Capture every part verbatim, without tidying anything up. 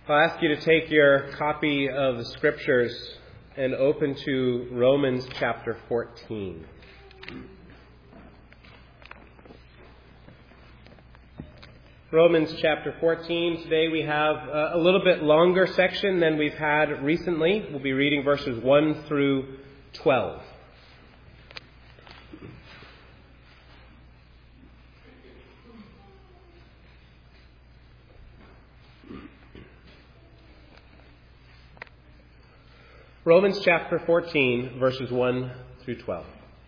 I'll ask you to take your copy of the Scriptures and open to Romans chapter fourteen. Romans chapter fourteen. Today we have a little bit longer section than we've had recently. We'll be reading verses one through twelve. Romans chapter fourteen, verses one through twelve.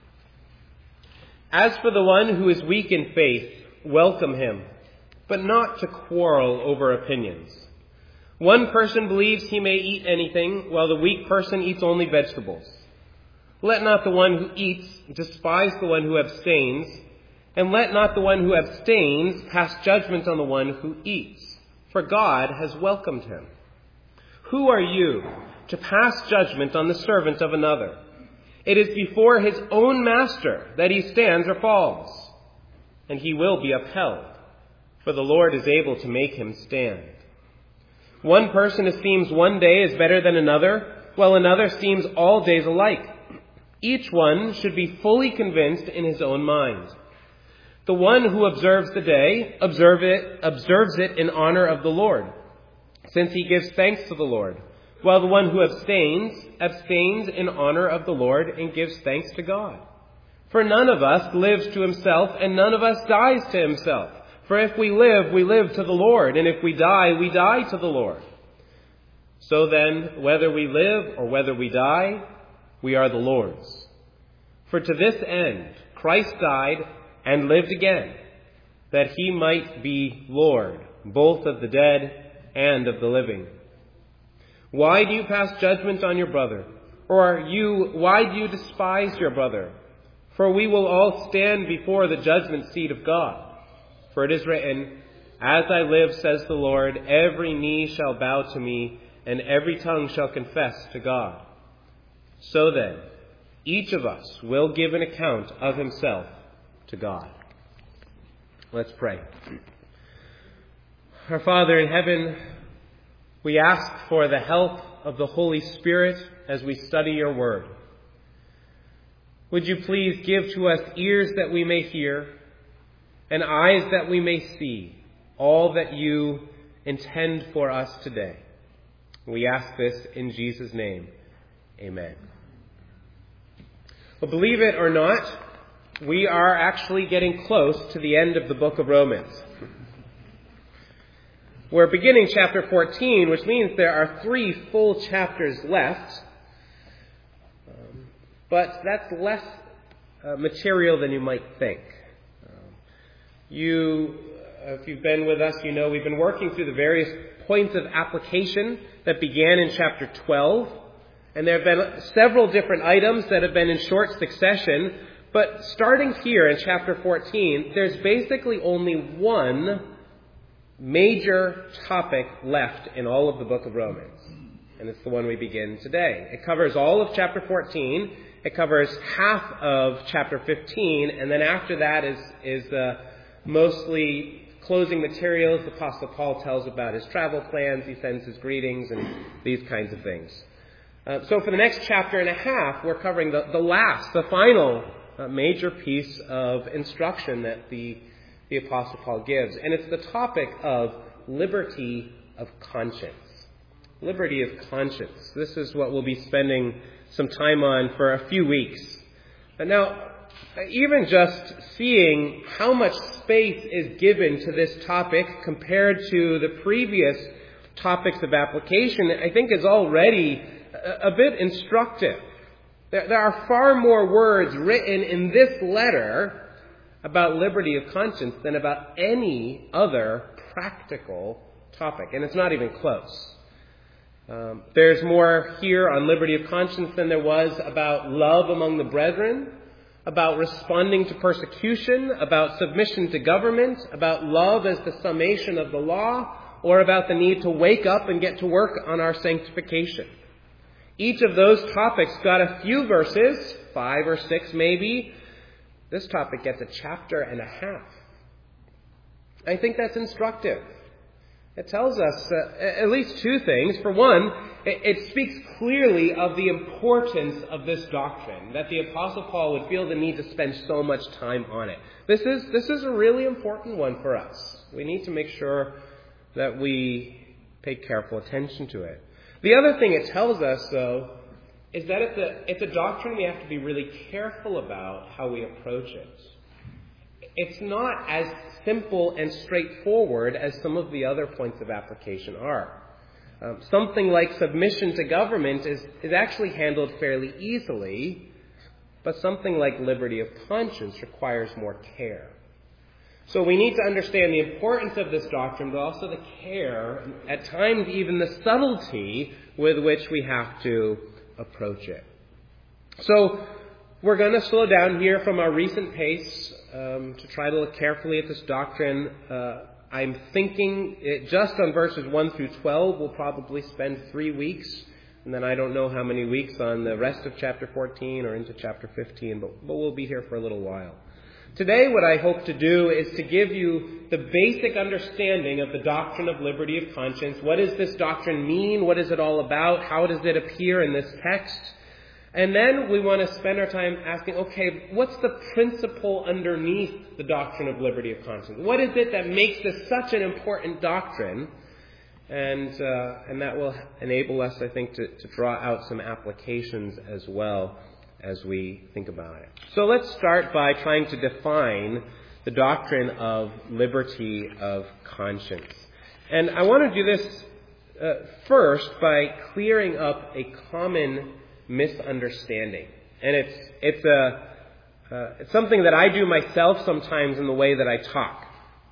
As for the one who is weak in faith, welcome him, but not to quarrel over opinions. One person believes he may eat anything, while the weak person eats only vegetables. Let not the one who eats despise the one who abstains, and let not the one who abstains pass judgment on the one who eats, for God has welcomed him. Who are you to pass judgment on the servant of another? It is before his own master that he stands or falls, and he will be upheld, for the Lord is able to make him stand. One person esteems one day as better than another, while another esteems all days alike. Each one should be fully convinced in his own mind. The one who observes the day observe it, observes it in honor of the Lord, since he gives thanks to the Lord, while the one who abstains, abstains in honor of the Lord and gives thanks to God. For none of us lives to himself, and none of us dies to himself. For if we live, we live to the Lord, and if we die, we die to the Lord. So then, whether we live or whether we die, we are the Lord's. For to this end, Christ died and lived again, that he might be Lord, both of the dead and of the living. Why do you pass judgment on your brother? Or are you, why do you despise your brother? For we will all stand before the judgment seat of God. For it is written, As I live, says the Lord, every knee shall bow to me, and every tongue shall confess to God. So then, each of us will give an account of himself to God. Let's pray. Our Father in heaven, we ask for the help of the Holy Spirit as we study your word. Would you please give to us ears that we may hear and eyes that we may see all that you intend for us today. We ask this in Jesus' name. Amen. Well, believe it or not, we are actually getting close to the end of the book of Romans. We're beginning chapter fourteen, which means there are three full chapters left. Um, but that's less uh, material than you might think. Um, you, uh, if you've been with us, you know we've been working through the various points of application that began in chapter twelve. And there have been several different items that have been in short succession. But starting here in chapter fourteen, there's basically only one major topic left in all of the book of Romans. And it's the one we begin today. It covers all of chapter fourteen. It covers half of chapter fifteen. And then after that is, is uh, mostly closing materials. The Apostle Paul tells about his travel plans. He sends his greetings and these kinds of things. Uh, so for the next chapter and a half, we're covering the, the last, the final uh, major piece of instruction that the the Apostle Paul gives. And it's the topic of liberty of conscience. Liberty of conscience. This is what we'll be spending some time on for a few weeks. But now, even just seeing how much space is given to this topic compared to the previous topics of application, I think is already a, a bit instructive. There, there are far more words written in this letter about liberty of conscience than about any other practical topic. And it's not even close. Um, there's more here on liberty of conscience than there was about love among the brethren, about responding to persecution, about submission to government, about love as the summation of the law, or about the need to wake up and get to work on our sanctification. Each of those topics got a few verses, five or six maybe. This topic gets a chapter and a half. I think that's instructive. It tells us uh, at least two things. For one, it, it speaks clearly of the importance of this doctrine, that the Apostle Paul would feel the need to spend so much time on it. This is, this is a really important one for us. We need to make sure that we pay careful attention to it. The other thing it tells us, though, is that it's a, it's a doctrine we have to be really careful about how we approach it. It's not as simple and straightforward as some of the other points of application are. Um, something like submission to government is, is actually handled fairly easily, but something like liberty of conscience requires more care. So we need to understand the importance of this doctrine, but also the care, at times even the subtlety with which we have to approach it. So we're going to slow down here from our recent pace um, to try to look carefully at this doctrine. Uh, I'm thinking it, just on verses one through twelve, we'll probably spend three weeks. And then I don't know how many weeks on the rest of chapter fourteen or into chapter fifteen, but, but we'll be here for a little while. Today, what I hope to do is to give you the basic understanding of the doctrine of liberty of conscience. What does this doctrine mean? What is it all about? How does it appear in this text? And then we want to spend our time asking, okay, what's the principle underneath the doctrine of liberty of conscience? What is it that makes this such an important doctrine? And uh, and that will enable us, I think, to, to draw out some applications as well as we think about it. So let's start by trying to define the doctrine of liberty of conscience. And I want to do this uh, first by clearing up a common misunderstanding. And it's it's a uh, it's something that I do myself sometimes in the way that I talk.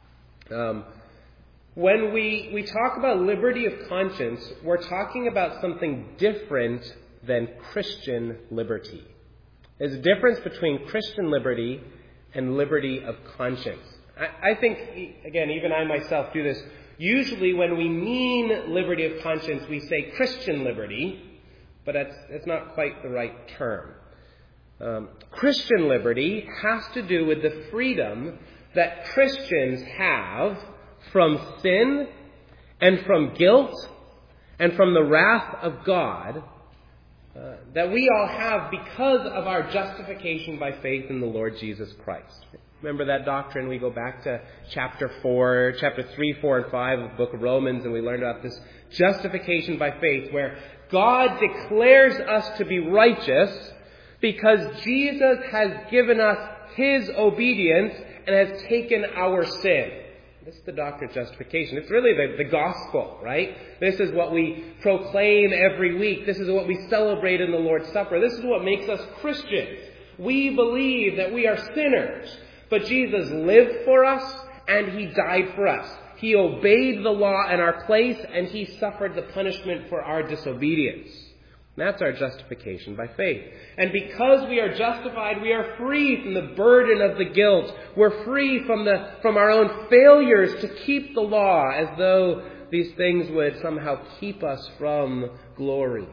Um, when we we talk about liberty of conscience, we're talking about something different than Christian liberty. There's a difference between Christian liberty and liberty of conscience. I, I think, again, even I myself do this. Usually when we mean liberty of conscience, we say Christian liberty, but that's, that's not quite the right term. Um, Christian liberty has to do with the freedom that Christians have from sin and from guilt and from the wrath of God uh, that we all have because of our justification by faith in the Lord Jesus Christ. Remember that doctrine? We go back to chapter four, chapter three, four, and five of the book of Romans, and we learned about this justification by faith, where God declares us to be righteous because Jesus has given us His obedience and has taken our sin. This is the doctrine of justification. It's really the, the gospel, right? This is what we proclaim every week. This is what we celebrate in the Lord's Supper. This is what makes us Christians. We believe that we are sinners, but Jesus lived for us and He died for us. He obeyed the law in our place and He suffered the punishment for our disobedience. That's our justification by faith. And because we are justified, we are free from the burden of the guilt. We're free from the from our own failures to keep the law, as though these things would somehow keep us from glory.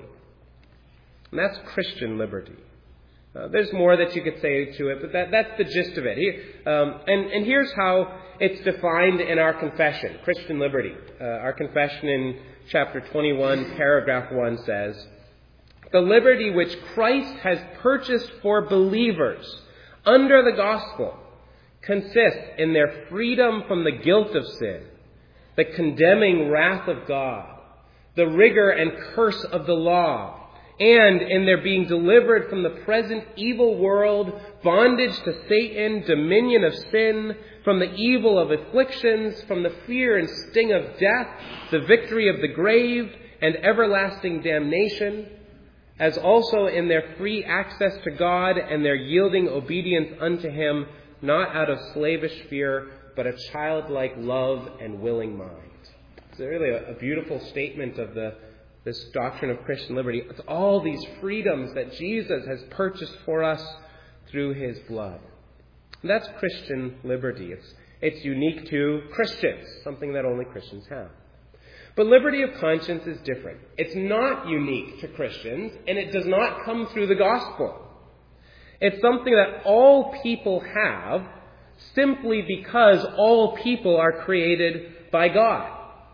And that's Christian liberty. Uh, there's more that you could say to it, but that, that's the gist of it. Here, um, and, and here's how it's defined in our confession, Christian liberty. Uh, our confession in chapter twenty-one, paragraph one says, "The liberty which Christ has purchased for believers under the gospel consists in their freedom from the guilt of sin, the condemning wrath of God, the rigor and curse of the law, and in their being delivered from the present evil world, bondage to Satan, dominion of sin, from the evil of afflictions, from the fear and sting of death, the victory of the grave, and everlasting damnation, as also in their free access to God and their yielding obedience unto Him, not out of slavish fear, but a childlike love and willing mind." It's really a, a beautiful statement of the this doctrine of Christian liberty. It's all these freedoms that Jesus has purchased for us through His blood. And that's Christian liberty. It's, it's unique to Christians, something that only Christians have. But liberty of conscience is different. It's not unique to Christians, and it does not come through the gospel. It's something that all people have simply because all people are created by God.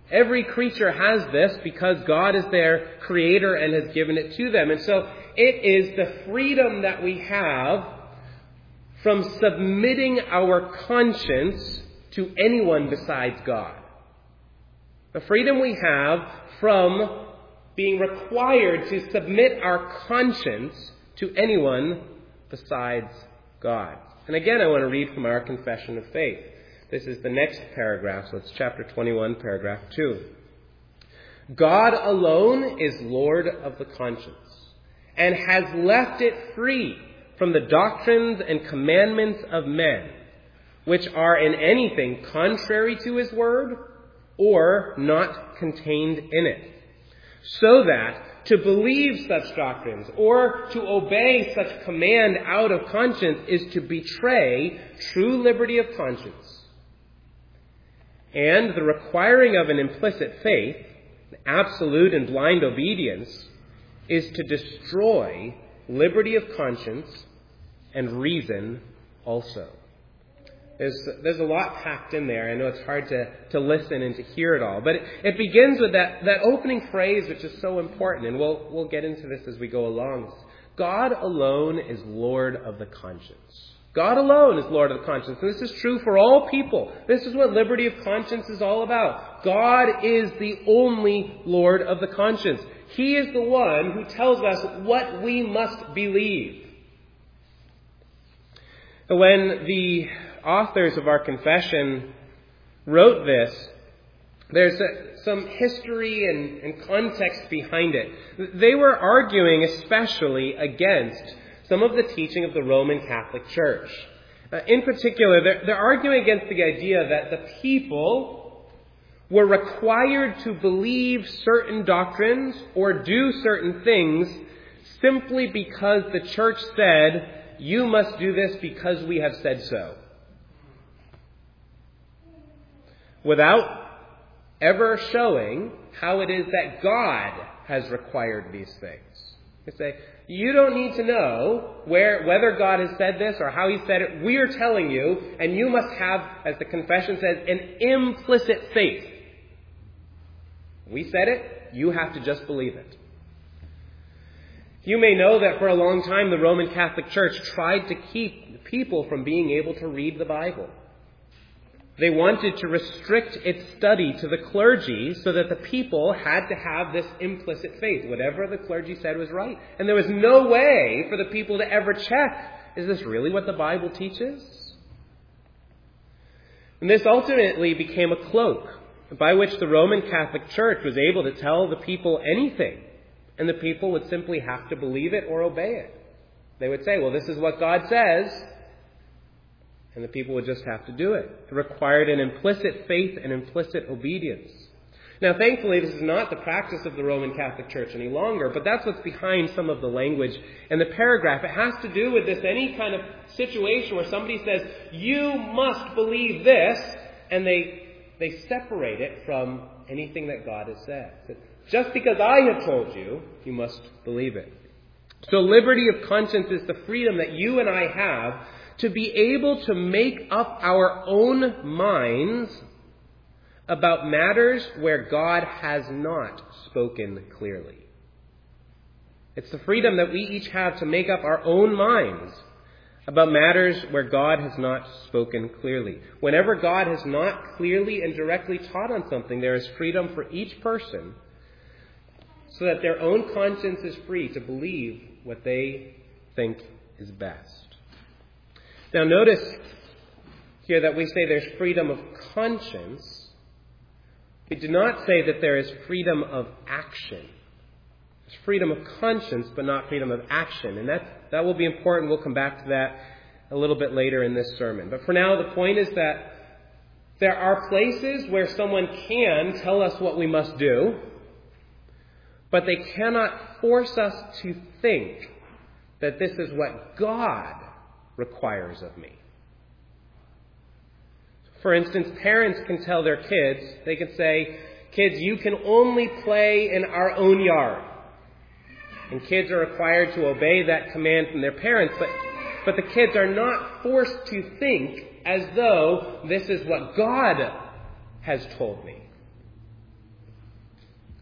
Every creature has this because God is their creator and has given it to them. And so it is the freedom that we have from submitting our conscience to anyone besides God. The freedom we have from being required to submit our conscience to anyone besides God. And again, I want to read from our Confession of Faith. This is the next paragraph, so it's chapter twenty-one, paragraph two. God alone is Lord of the conscience, and has left it free from the doctrines and commandments of men, which are in anything contrary to his word, or not contained in it, so that to believe such doctrines or to obey such command out of conscience is to betray true liberty of conscience. And the requiring of an implicit faith, absolute and blind obedience, is to destroy liberty of conscience and reason also. There's, there's a lot packed in there. I know it's hard to, to listen and to hear it all. But it, it begins with that, that opening phrase, which is so important. And we'll, we'll get into this as we go along. God alone is Lord of the conscience. God alone is Lord of the conscience. And this is true for all people. This is what liberty of conscience is all about. God is the only Lord of the conscience. He is the one who tells us what we must believe. When the authors of our confession wrote this, there's a, some history and, and context behind it. They were arguing especially against some of the teaching of the Roman Catholic Church. Uh, in particular, they're, they're arguing against the idea that the people were required to believe certain doctrines or do certain things simply because the church said, you must do this because we have said so, without ever showing how it is that God has required these things. They say, you don't need to know where whether God has said this or how he said it. We are telling you, and you must have, as the confession says, an implicit faith. We said it, you have to just believe it. You may know that for a long time the Roman Catholic Church tried to keep people from being able to read the Bible. They wanted to restrict its study to the clergy so that the people had to have this implicit faith. Whatever the clergy said was right. And there was no way for the people to ever check, is this really what the Bible teaches? And this ultimately became a cloak by which the Roman Catholic Church was able to tell the people anything. And the people would simply have to believe it or obey it. They would say, well, this is what God says. And the people would just have to do it. It required an implicit faith and implicit obedience. Now, thankfully, this is not the practice of the Roman Catholic Church any longer, but that's what's behind some of the language in the paragraph. It has to do with this, any kind of situation where somebody says, you must believe this, and they they separate it from anything that God has said. Just because I have told you, you must believe it. So liberty of conscience is the freedom that you and I have to be able to make up our own minds about matters where God has not spoken clearly. It's the freedom that we each have to make up our own minds about matters where God has not spoken clearly. Whenever God has not clearly and directly taught on something, there is freedom for each person so that their own conscience is free to believe what they think is best. Now notice here that we say there's freedom of conscience. We do not say that there is freedom of action. There's freedom of conscience, but not freedom of action. And that, that will be important. We'll come back to that a little bit later in this sermon. But for now, the point is that there are places where someone can tell us what we must do, but they cannot force us to think that this is what God requires of me. For instance, parents can tell their kids, they can say, kids, you can only play in our own yard. And kids are required to obey that command from their parents, but, but the kids are not forced to think as though this is what God has told me.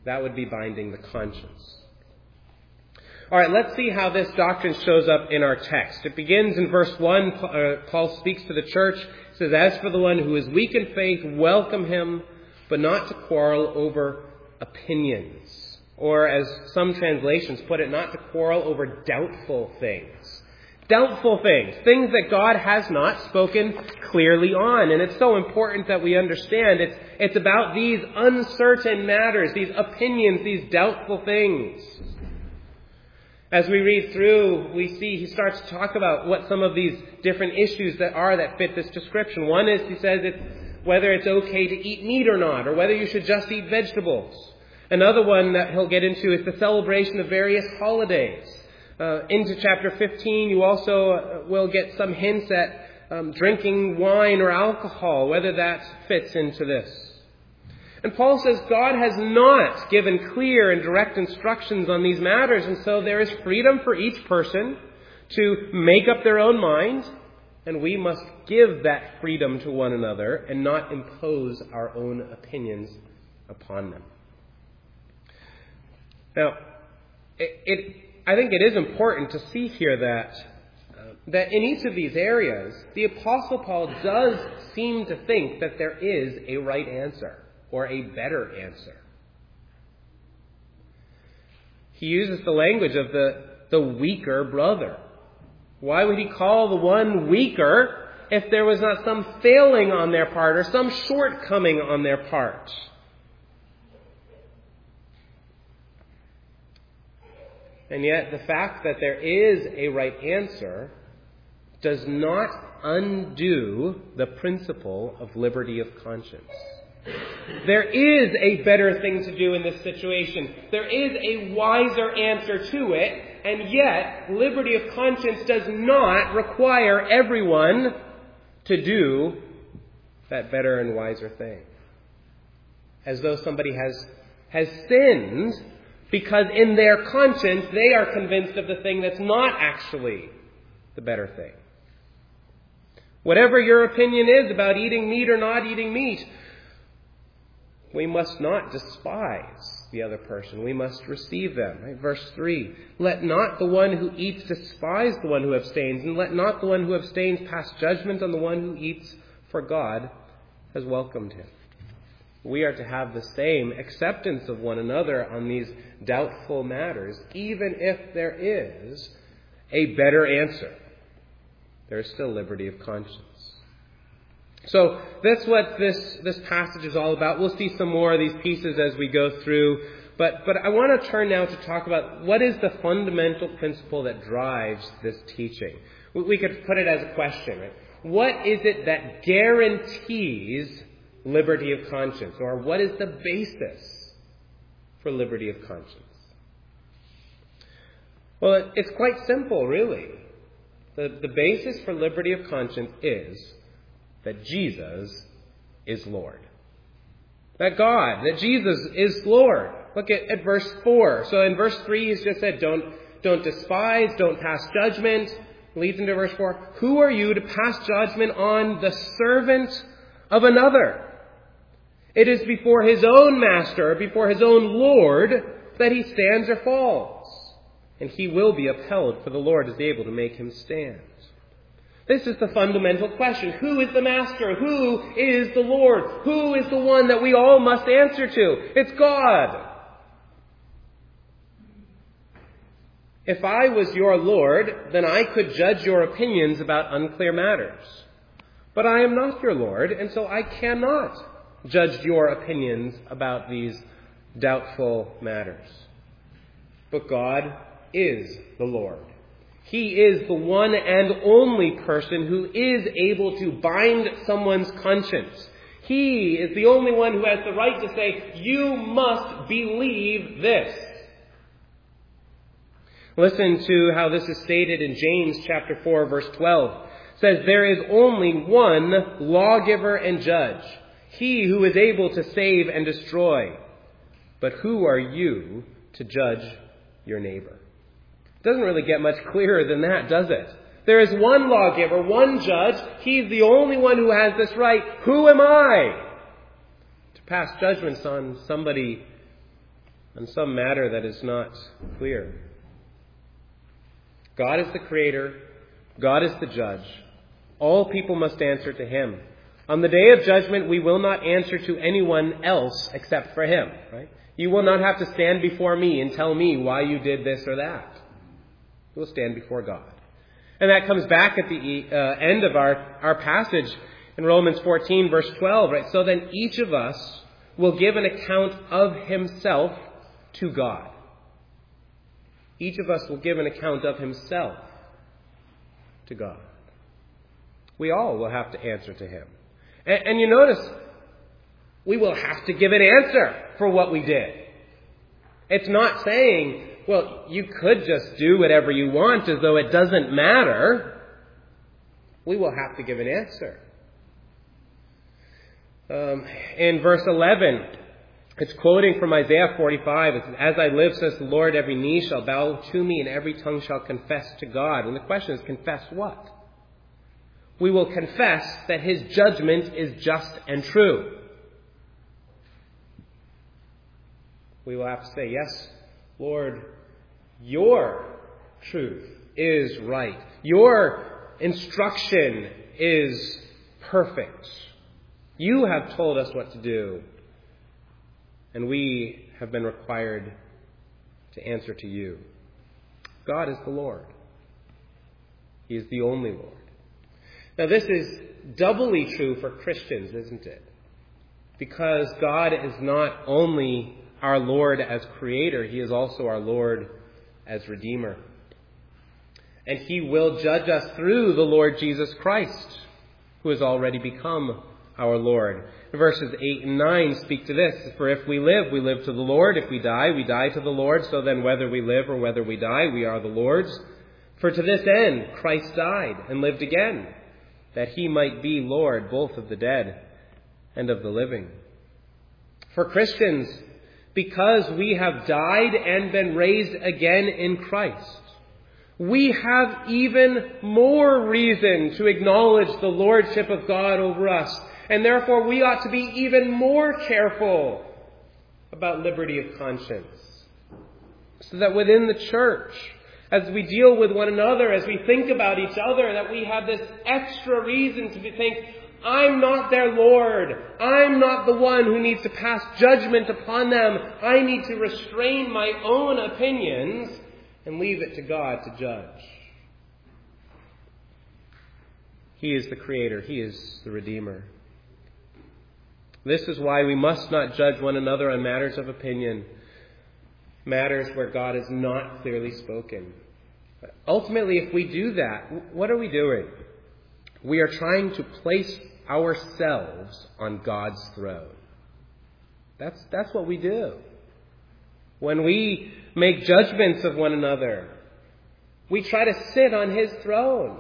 That would be binding the conscience. All right, let's see how this doctrine shows up in our text. It begins in verse one. Paul speaks to the church. He says, "As for the one who is weak in faith, welcome him, but not to quarrel over opinions." Or as some translations put it, not to quarrel over doubtful things. Doubtful things. Things that God has not spoken clearly on. And it's so important that we understand it's, it's about these uncertain matters, these opinions, these doubtful things. As we read through, we see he starts to talk about what some of these different issues that are that fit this description. One is, he says, it's whether it's okay to eat meat or not, or whether you should just eat vegetables. Another one that he'll get into is the celebration of various holidays. Uh, into chapter fifteen, you also uh, will get some hints at um, drinking wine or alcohol, whether that fits into this. And Paul says God has not given clear and direct instructions on these matters, and so there is freedom for each person to make up their own mind, and we must give that freedom to one another and not impose our own opinions upon them. Now, it, it, I think it is important to see here that, uh, that in each of these areas, the Apostle Paul does seem to think that there is a right answer or a better answer. He uses the language of the, the weaker brother. Why would he call the one weaker if there was not some failing on their part or some shortcoming on their part? And yet the fact that there is a right answer does not undo the principle of liberty of conscience. There is a better thing to do in this situation. There is a wiser answer to it, and yet liberty of conscience does not require everyone to do that better and wiser thing. As though somebody has, has sinned because in their conscience they are convinced of the thing that's not actually the better thing. Whatever your opinion is about eating meat or not eating meat, we must not despise the other person. We must receive them. Right? Verse three, "Let not the one who eats despise the one who abstains, and let not the one who abstains pass judgment on the one who eats, for God has welcomed him." We are to have the same acceptance of one another on these doubtful matters, even if there is a better answer. There is still liberty of conscience. So that's what this, this passage is all about. We'll see some more of these pieces as we go through. But, but I want to turn now to talk about what is the fundamental principle that drives this teaching. We, we could put it as a question, right? What is it that guarantees liberty of conscience? Or what is the basis for liberty of conscience? Well, it, it's quite simple, really. The, the basis for liberty of conscience is that Jesus is Lord. That God, that Jesus is Lord. Look at, at verse four. So in verse three, he's just said, don't, don't despise, don't pass judgment. Leads into verse four. Who are you to pass judgment on the servant of another? It is before his own master, before his own Lord, that he stands or falls. And he will be upheld, for the Lord is able to make him stand. This is the fundamental question. Who is the master? Who is the Lord? Who is the one that we all must answer to? It's God. If I was your Lord, then I could judge your opinions about unclear matters. But I am not your Lord, and so I cannot judge your opinions about these doubtful matters. But God is the Lord. He is the one and only person who is able to bind someone's conscience. He is the only one who has the right to say, you must believe this. Listen to how this is stated in James chapter four, verse twelve. It says, there is only one lawgiver and judge, he who is able to save and destroy. But who are you to judge your neighbor? It doesn't really get much clearer than that, does it? There is one lawgiver, one judge. He's the only one who has this right. Who am I to pass judgments on somebody on some matter that is not clear. God is the creator. God is the judge. All people must answer to him. On the day of judgment, we will not answer to anyone else except for him. Right? You will not have to stand before me and tell me why you did this or that. You will stand before God. And that comes back at the uh, end of our, our passage in Romans fourteen, verse twelve. Right? So then each of us will give an account of himself to God. Each of us will give an account of himself to God. We all will have to answer to him. And, and you notice, we will have to give an answer for what we did. It's not saying, well, you could just do whatever you want as though it doesn't matter. We will have to give an answer. Um, in verse eleven, it's quoting from Isaiah forty-five. It says, "As I live, says the Lord, every knee shall bow to me and every tongue shall confess to God." And the question is, confess what? We will confess that his judgment is just and true. We will have to say, yes, Lord, your truth is right. Your instruction is perfect. You have told us what to do. And we have been required to answer to you. God is the Lord. He is the only Lord. Now this is doubly true for Christians, isn't it? Because God is not only our Lord as Creator, He is also our Lord as Redeemer. And He will judge us through the Lord Jesus Christ, who has already become our Lord. Verses eight and nine speak to this. "For if we live, we live to the Lord. If we die, we die to the Lord. So then whether we live or whether we die, we are the Lord's. For to this end Christ died and lived again, that He might be Lord both of the dead and of the living." For Christians, because we have died and been raised again in Christ, we have even more reason to acknowledge the lordship of God over us. And therefore we ought to be even more careful about liberty of conscience. So that within the church, as we deal with one another, as we think about each other, that we have this extra reason to think, I'm not their Lord. I'm not the one who needs to pass judgment upon them. I need to restrain my own opinions and leave it to God to judge. He is the Creator. He is the Redeemer. This is why we must not judge one another on matters of opinion, matters where God has not clearly spoken. Ultimately, if we do that, what are we doing? We are trying to place ourselves on God's throne. That's, that's what we do. When we make judgments of one another, we try to sit on His throne.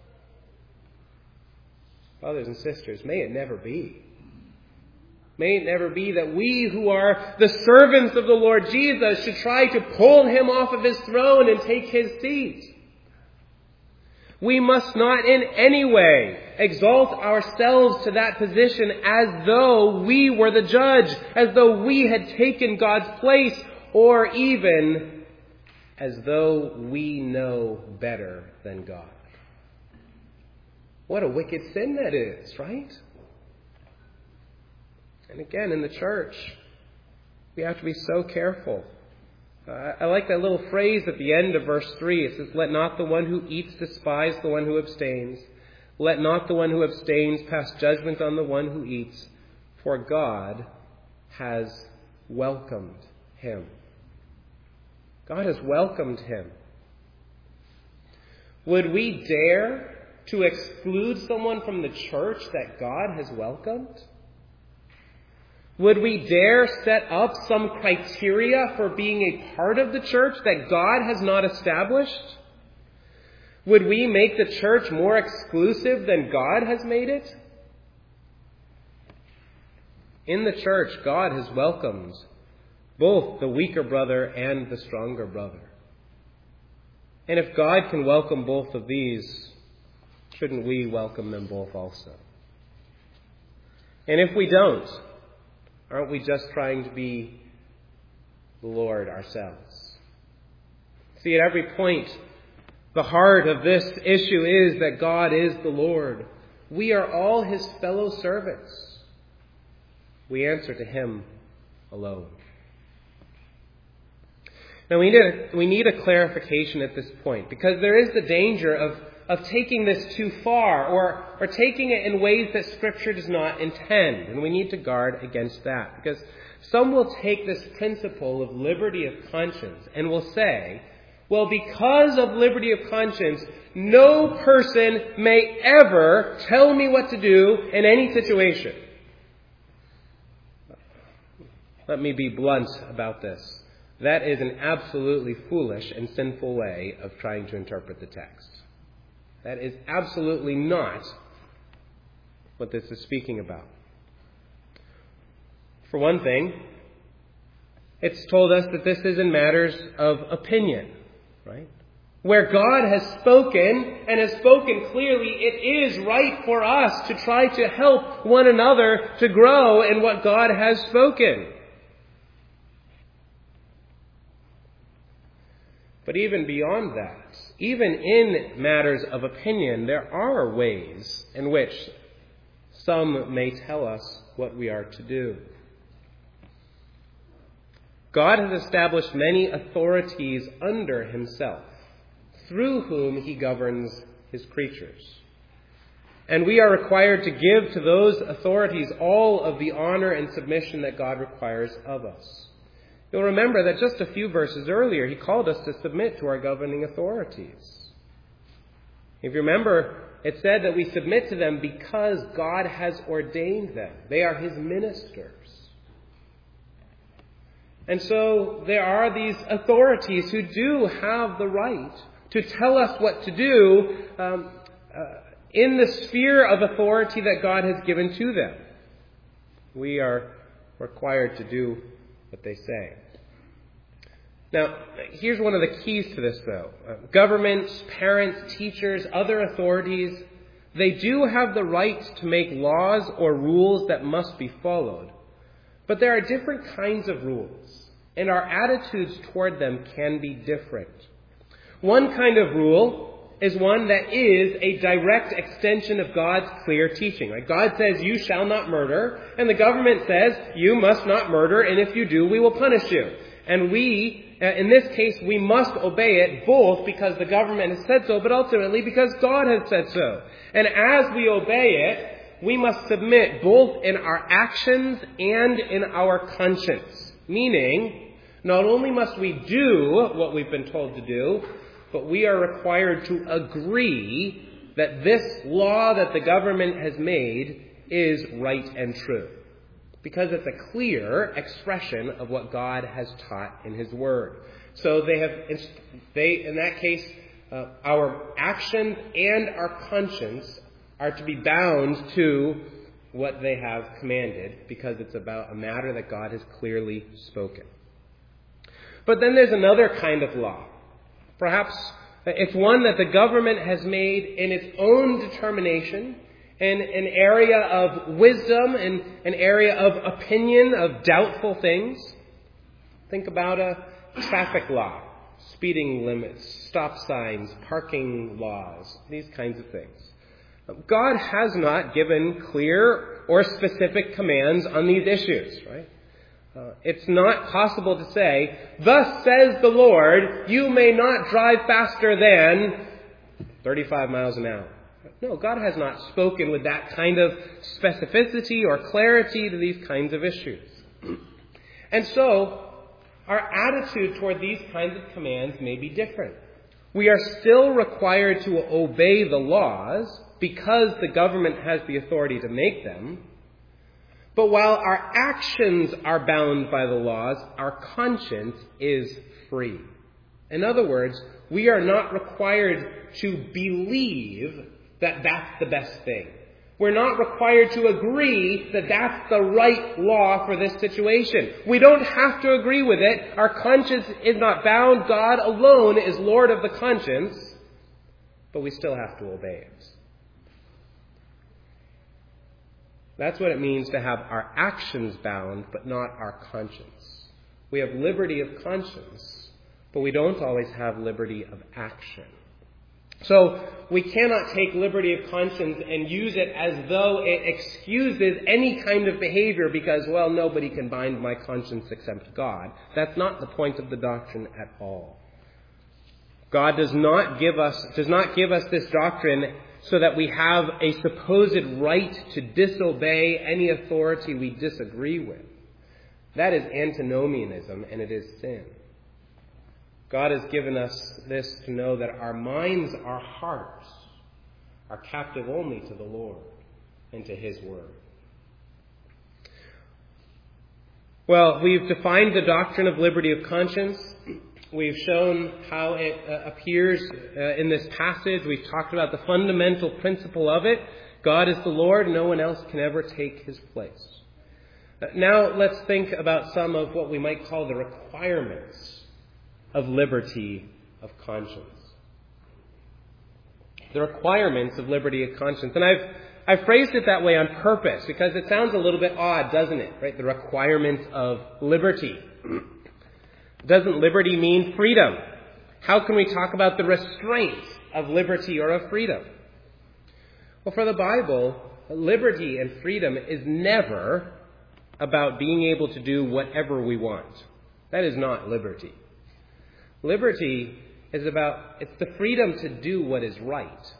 Brothers and sisters, may it never be. May it never be that we who are the servants of the Lord Jesus should try to pull Him off of His throne and take His seat. We must not in any way exalt ourselves to that position as though we were the judge, as though we had taken God's place, or even as though we know better than God. What a wicked sin that is, right? And again, in the church, we have to be so careful. Uh, I like that little phrase at the end of verse three. It says, "Let not the one who eats despise the one who abstains. Let not the one who abstains pass judgment on the one who eats, for God has welcomed him." God has welcomed him. Would we dare to exclude someone from the church that God has welcomed? Would we dare set up some criteria for being a part of the church that God has not established? Would we make the church more exclusive than God has made it? In the church, God has welcomed both the weaker brother and the stronger brother. And if God can welcome both of these, shouldn't we welcome them both also? And if we don't, aren't we just trying to be the Lord ourselves. See, at every point, the heart of this issue is that God is the Lord. We are all his fellow servants. We answer to him alone. Now we need a, we need a clarification at this point, because there is the danger of, of taking this too far or, or taking it in ways that Scripture does not intend. And we need to guard against that, because some will take this principle of liberty of conscience and will say, well, because of liberty of conscience, no person may ever tell me what to do in any situation. Let me be blunt about this. That is an absolutely foolish and sinful way of trying to interpret the text. That is absolutely not what this is speaking about. For one thing, it's told us that this is in matters of opinion, right? Where God has spoken and has spoken clearly, it is right for us to try to help one another to grow in what God has spoken. But even beyond that, even in matters of opinion, there are ways in which some may tell us what we are to do. God has established many authorities under himself, through whom he governs his creatures. And we are required to give to those authorities all of the honor and submission that God requires of us. You'll remember that just a few verses earlier, he called us to submit to our governing authorities. If you remember, it said that we submit to them because God has ordained them. They are his ministers. And so there are these authorities who do have the right to tell us what to do um, uh, in the sphere of authority that God has given to them. We are required to do what they say. Now, here's one of the keys to this, though. Uh, governments, parents, teachers, other authorities, they do have the right to make laws or rules that must be followed. But there are different kinds of rules, and our attitudes toward them can be different. One kind of rule is one that is a direct extension of God's clear teaching. Like God says, you shall not murder, and the government says, you must not murder, and if you do, we will punish you. And we, in this case, we must obey it, both because the government has said so, but ultimately because God has said so. And as we obey it, we must submit both in our actions and in our conscience. Meaning, not only must we do what we've been told to do, but we are required to agree that this law that the government has made is right and true. Because it's a clear expression of what God has taught in his word. So they have, they, in that case, uh, our actions and our conscience are to be bound to what they have commanded, because it's about a matter that God has clearly spoken. But then there's another kind of law. Perhaps it's one that the government has made in its own determination, in an area of wisdom, in an area of opinion, of doubtful things. Think about a traffic law, speeding limits, stop signs, parking laws, these kinds of things. God has not given clear or specific commands on these issues, right? Uh, it's not possible to say, thus says the Lord, you may not drive faster than thirty-five miles an hour. No, God has not spoken with that kind of specificity or clarity to these kinds of issues. And so, our attitude toward these kinds of commands may be different. We are still required to obey the laws because the government has the authority to make them. But while our actions are bound by the laws, our conscience is free. In other words, we are not required to believe that that's the best thing. We're not required to agree that that's the right law for this situation. We don't have to agree with it. Our conscience is not bound. God alone is Lord of the conscience. But we still have to obey it. That's what it means to have our actions bound, but not our conscience. We have liberty of conscience, but we don't always have liberty of action. So we cannot take liberty of conscience and use it as though it excuses any kind of behavior because, well, nobody can bind my conscience except God. That's not the point of the doctrine at all. God does not give us, does not give us this doctrine so that we have a supposed right to disobey any authority we disagree with. That is antinomianism, and it is sin. God has given us this to know that our minds, our hearts, are captive only to the Lord and to His Word. Well, we've defined the doctrine of liberty of conscience. We've shown how it uh, appears uh, in this passage. We've talked about the fundamental principle of it. God is the Lord. No one else can ever take His place. Uh, now let's think about some of what we might call the requirements of liberty of conscience. The requirements of liberty of conscience. And I've I've phrased it that way on purpose because it sounds a little bit odd, doesn't it? Right? The requirements of liberty. Doesn't liberty mean freedom? How can we talk about the restraints of liberty or of freedom? Well, for the Bible, liberty and freedom is never about being able to do whatever we want. That is not liberty. Liberty is about, it's the freedom to do what is right.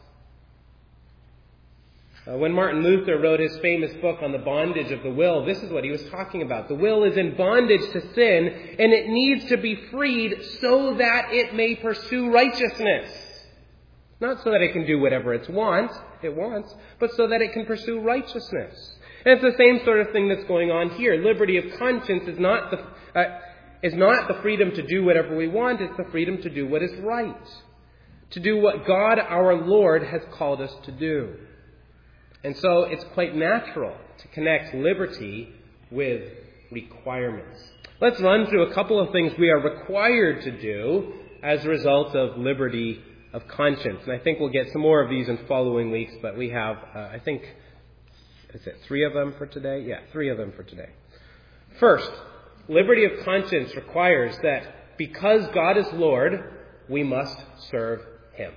Uh, when Martin Luther wrote his famous book on the bondage of the will, this is what he was talking about. The will is in bondage to sin, and it needs to be freed so that it may pursue righteousness. Not so that it can do whatever it wants, it wants, but so that it can pursue righteousness. And it's the same sort of thing that's going on here. Liberty of conscience is not the... Uh, is not the freedom to do whatever we want, it's the freedom to do what is right. To do what God our Lord has called us to do. And so it's quite natural to connect liberty with requirements. Let's run through a couple of things we are required to do as a result of liberty of conscience. And I think we'll get some more of these in following weeks, but we have, uh, I think, is it three of them for today? Yeah, three of them for today. First, liberty of conscience requires that because God is Lord, we must serve Him.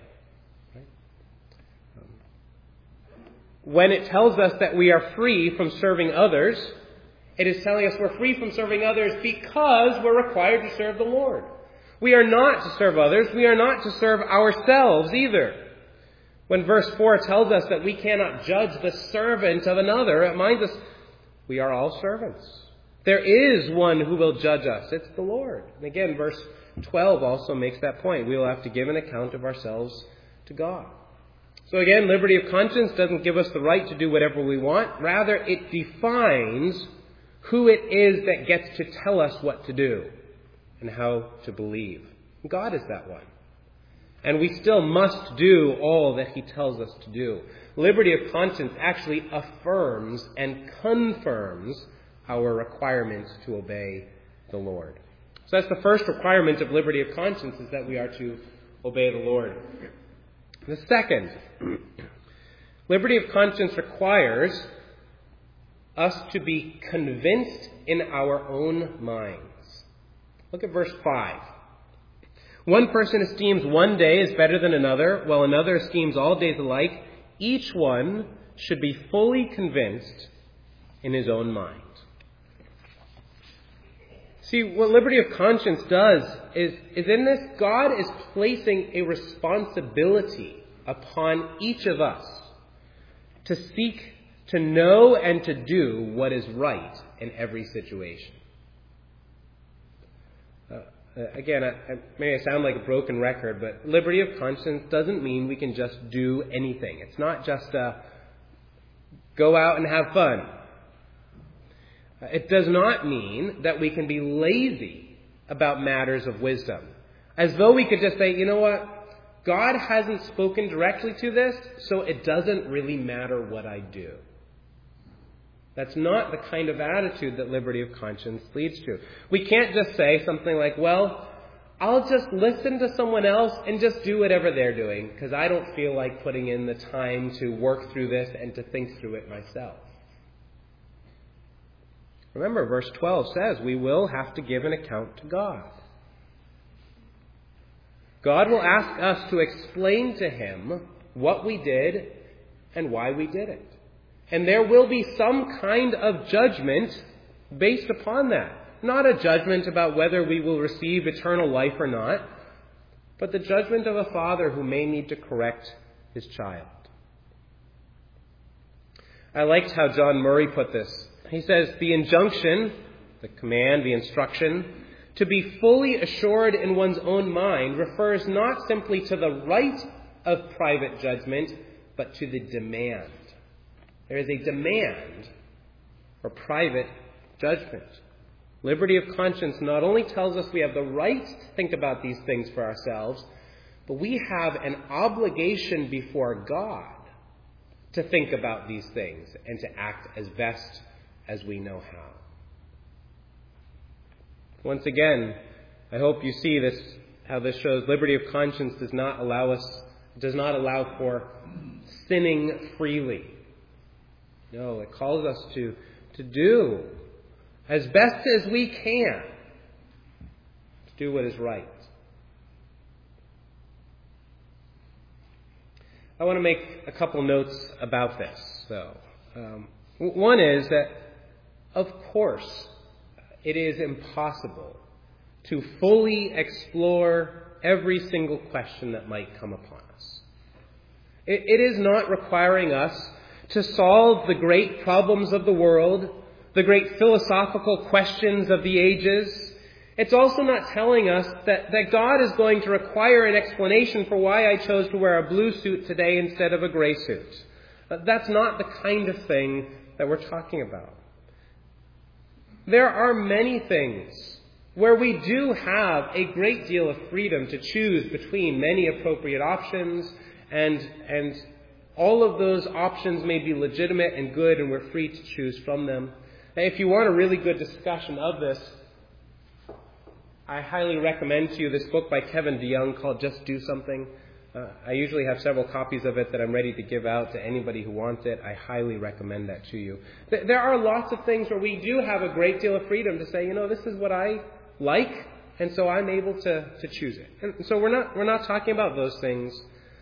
When it tells us that we are free from serving others, it is telling us we're free from serving others because we're required to serve the Lord. We are not to serve others. We are not to serve ourselves either. When verse four tells us that we cannot judge the servant of another, it reminds us we are all servants. There is one who will judge us. It's the Lord. And again, verse twelve also makes that point. We will have to give an account of ourselves to God. So again, liberty of conscience doesn't give us the right to do whatever we want. Rather, it defines who it is that gets to tell us what to do and how to believe. God is that one. And we still must do all that He tells us to do. Liberty of conscience actually affirms and confirms our requirements to obey the Lord. So that's the first requirement of liberty of conscience, is that we are to obey the Lord. The second, liberty of conscience requires us to be convinced in our own minds. Look at verse five. One person esteems one day as better than another, while another esteems all days alike. Each one should be fully convinced in his own mind. See, what liberty of conscience does is, is in this, God is placing a responsibility upon each of us to seek to know and to do what is right in every situation. Uh, again, I, I, maybe I sound like a broken record, but liberty of conscience doesn't mean we can just do anything. It's not just uh, go out and have fun. It does not mean that we can be lazy about matters of wisdom. As though we could just say, you know what? God hasn't spoken directly to this, so it doesn't really matter what I do. That's not the kind of attitude that liberty of conscience leads to. We can't just say something like, well, I'll just listen to someone else and just do whatever they're doing because I don't feel like putting in the time to work through this and to think through it myself. Remember, verse twelve says we will have to give an account to God. God will ask us to explain to Him what we did and why we did it. And there will be some kind of judgment based upon that. Not a judgment about whether we will receive eternal life or not, but the judgment of a father who may need to correct his child. I liked how John Murray put this. He says, the injunction, the command, the instruction, to be fully assured in one's own mind refers not simply to the right of private judgment, but to the demand. There is a demand for private judgment. Liberty of conscience not only tells us we have the right to think about these things for ourselves, but we have an obligation before God to think about these things and to act as best as we know how. Once again, I hope you see this, how this shows liberty of conscience does not allow us, does not allow for sinning freely. No, it calls us to, to do as best as we can, to do what is right. I want to make a couple notes about this, though. Um, one is that, of course, it is impossible to fully explore every single question that might come upon us. It, it is not requiring us to solve the great problems of the world, the great philosophical questions of the ages. It's also not telling us that, that God is going to require an explanation for why I chose to wear a blue suit today instead of a gray suit. That's not the kind of thing that we're talking about. There are many things where we do have a great deal of freedom to choose between many appropriate options, and, and all of those options may be legitimate and good, and we're free to choose from them. And if you want a really good discussion of this, I highly recommend to you this book by Kevin DeYoung called Just Do Something. Uh, I usually have several copies of it that I'm ready to give out to anybody who wants it. I highly recommend that to you. Th- there are lots of things where we do have a great deal of freedom to say, you know, this is what I like, and so I'm able to, to choose it. And so we're not we're not talking about those things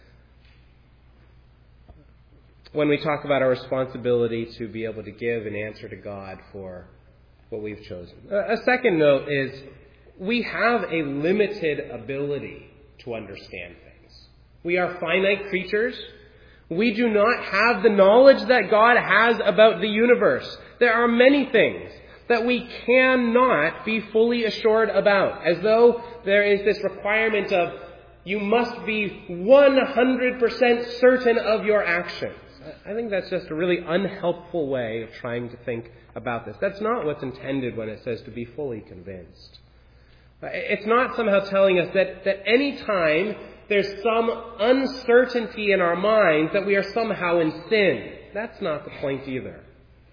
when we talk about our responsibility to be able to give an answer to God for what we've chosen. A second note is we have a limited ability to understand things. We are finite creatures. We do not have the knowledge that God has about the universe. There are many things that we cannot be fully assured about, as though there is this requirement of you must be one hundred percent certain of your actions. I think that's just a really unhelpful way of trying to think about this. That's not what's intended when it says to be fully convinced. It's not somehow telling us that, that any time there's some uncertainty in our minds that we are somehow in sin. That's not the point either.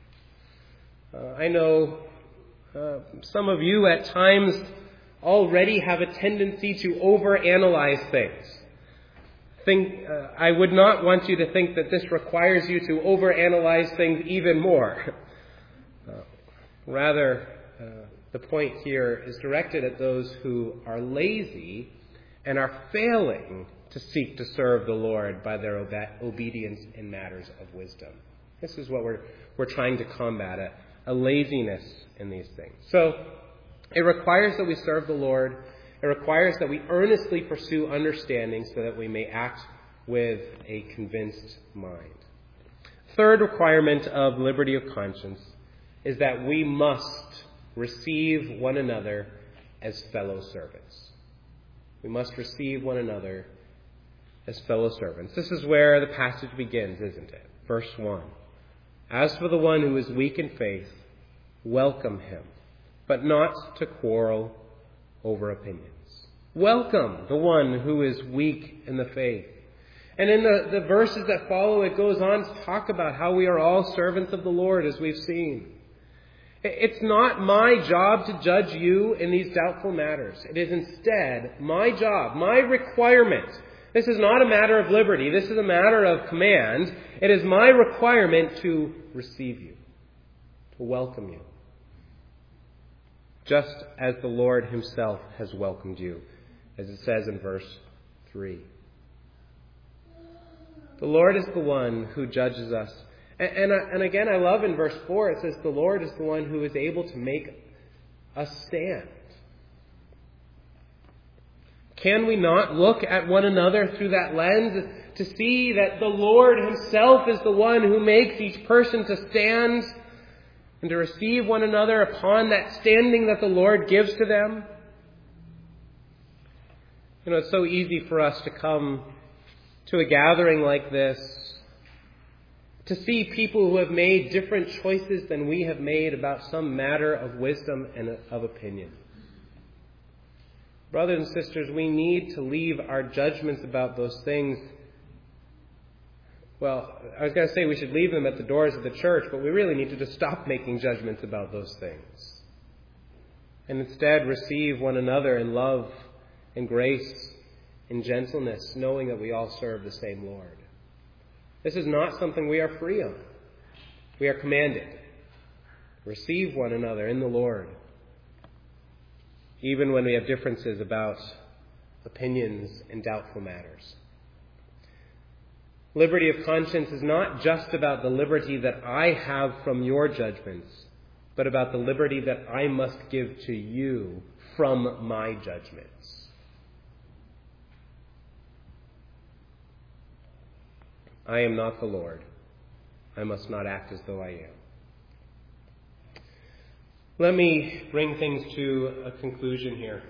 Uh, I know uh, some of you at times already have a tendency to overanalyze things. Think, uh, I would not want you to think that this requires you to overanalyze things even more. Uh, rather, uh, the point here is directed at those who are lazy and are failing to seek to serve the Lord by their obe- obedience in matters of wisdom. This is what we're we're trying to combat, a, a laziness in these things. So it requires that we serve the Lord. It requires that we earnestly pursue understanding so that we may act with a convinced mind. Third requirement of liberty of conscience is that we must receive one another as fellow servants. We must receive one another as fellow servants. This is where the passage begins, isn't it? Verse one. As for the one who is weak in faith, welcome him, but not to quarrel over opinions. Welcome the one who is weak in the faith. And in the, the verses that follow, it goes on to talk about how we are all servants of the Lord, as we've seen. It's not my job to judge you in these doubtful matters. It is instead my job, my requirement. This is not a matter of liberty. This is a matter of command. It is my requirement to receive you, to welcome you. just as the Lord himself has welcomed you, as it says in verse three. The Lord is the one who judges us. And, and, and again, I love in verse four, it says the Lord is the one who is able to make us stand. Can we not look at one another through that lens to see that the Lord himself is the one who makes each person to stand and to receive one another upon that standing that the Lord gives to them? You know, it's so easy for us to come to a gathering like this, to see people who have made different choices than we have made about some matter of wisdom and of opinion. Brothers and sisters, we need to leave our judgments about those things. Well, I was going to say we should leave them at the doors of the church, but we really need to just stop making judgments about those things. And instead receive one another in love and grace and gentleness, knowing that we all serve the same Lord. This is not something we are free on. We are commanded. Receive one another in the Lord, even when we have differences about opinions and doubtful matters. Liberty of conscience is not just about the liberty that I have from your judgments, but about the liberty that I must give to you from my judgments. I am not the Lord. I must not act as though I am. Let me bring things to a conclusion here.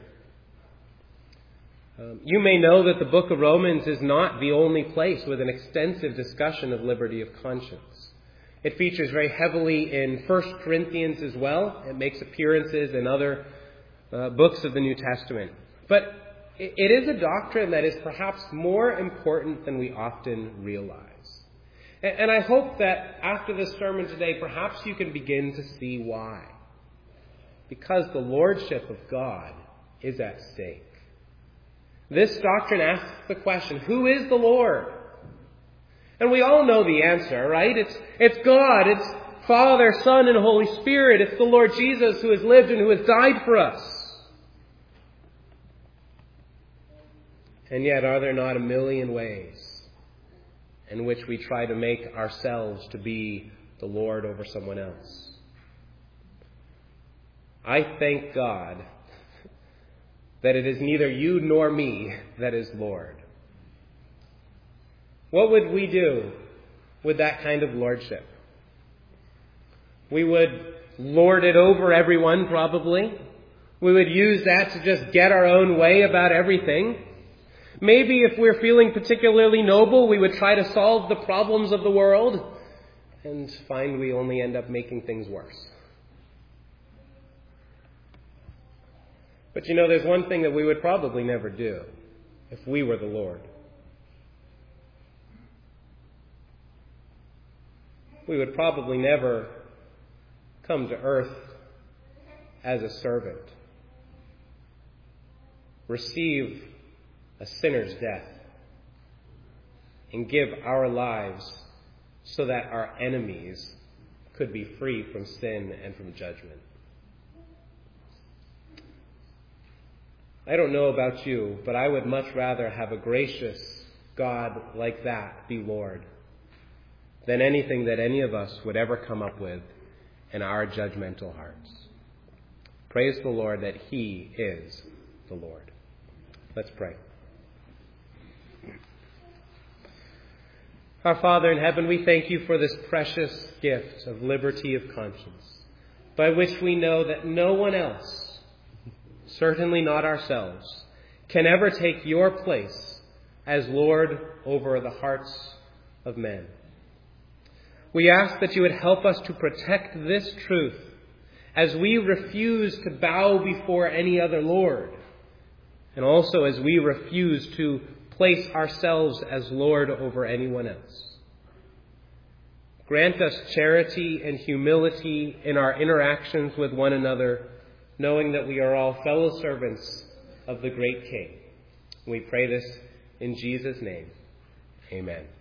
Um, you may know that the book of Romans is not the only place with an extensive discussion of liberty of conscience. It features very heavily in First Corinthians as well. It makes appearances in other uh, books of the New Testament. But it, it is a doctrine that is perhaps more important than we often realize. And, and I hope that after this sermon today, perhaps you can begin to see why. Because the lordship of God is at stake. This doctrine asks the question, who is the Lord? And we all know the answer, right? It's, it's God. It's Father, Son, and Holy Spirit. It's the Lord Jesus who has lived and who has died for us. And yet, are there not a million ways in which we try to make ourselves to be the Lord over someone else? I thank God that it is neither you nor me that is Lord. What would we do with that kind of lordship? We would lord it over everyone, probably. We would use that to just get our own way about everything. Maybe if we're feeling particularly noble, we would try to solve the problems of the world and find we only end up making things worse. But you know, there's one thing that we would probably never do if we were the Lord. We would probably never come to earth as a servant, receive a sinner's death, and give our lives so that our enemies could be free from sin and from judgment. I don't know about you, but I would much rather have a gracious God like that be Lord than anything that any of us would ever come up with in our judgmental hearts. Praise the Lord that He is the Lord. Let's pray. Our Father in heaven, we thank you for this precious gift of liberty of conscience, by which we know that no one else, certainly not ourselves, can ever take your place as Lord over the hearts of men. We ask that you would help us to protect this truth as we refuse to bow before any other Lord, and also as we refuse to place ourselves as Lord over anyone else. Grant us charity and humility in our interactions with one another, knowing that we are all fellow servants of the great King. We pray this in Jesus' name. Amen.